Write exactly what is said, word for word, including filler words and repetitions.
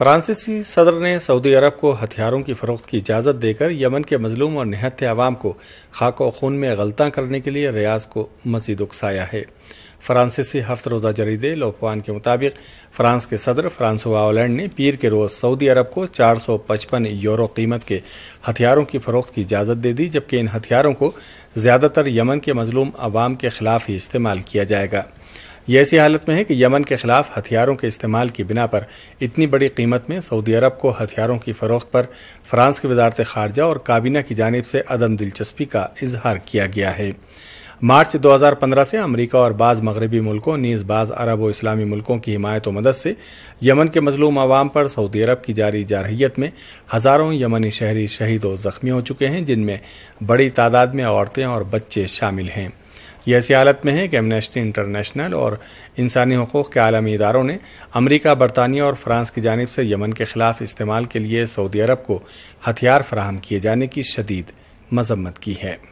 فرانسیسی صدر نے سعودی عرب کو ہتھیاروں کی فروخت کی اجازت دے کر یمن کے مظلوم اور نہتے عوام کو خاک و خون میں غلطاں کرنے کے لیے ریاض کو مزید اکسایا ہے۔ فرانسیسی ہفت روزہ جریدے لوپوان کے مطابق فرانس کے صدر فرانسوا ہولینڈ نے پیر کے روز سعودی عرب کو چار سو پچپن یورو قیمت کے ہتھیاروں کی فروخت کی اجازت دے دی، جبکہ ان ہتھیاروں کو زیادہ تر یمن کے مظلوم عوام کے خلاف ہی استعمال کیا جائے گا۔ یہ ایسی حالت میں ہے کہ یمن کے خلاف ہتھیاروں کے استعمال کی بنا پر اتنی بڑی قیمت میں سعودی عرب کو ہتھیاروں کی فروخت پر فرانس کی وزارت خارجہ اور کابینہ کی جانب سے عدم دلچسپی کا اظہار کیا گیا ہے۔ مارچ دو ہزار پندرہ سے امریکہ اور بعض مغربی ملکوں نیز بعض عرب و اسلامی ملکوں کی حمایت و مدد سے یمن کے مظلوم عوام پر سعودی عرب کی جاری جارحیت میں ہزاروں یمنی شہری شہید و زخمی ہو چکے ہیں، جن میں بڑی تعداد میں عورتیں اور بچے شامل ہیں۔ یہ ایسی حالت میں ہے کہ ایمنسٹی انٹرنیشنل اور انسانی حقوق کے عالمی اداروں نے امریکہ، برطانیہ اور فرانس کی جانب سے یمن کے خلاف استعمال کے لیے سعودی عرب کو ہتھیار فراہم کیے جانے کی شدید مذمت کی ہے۔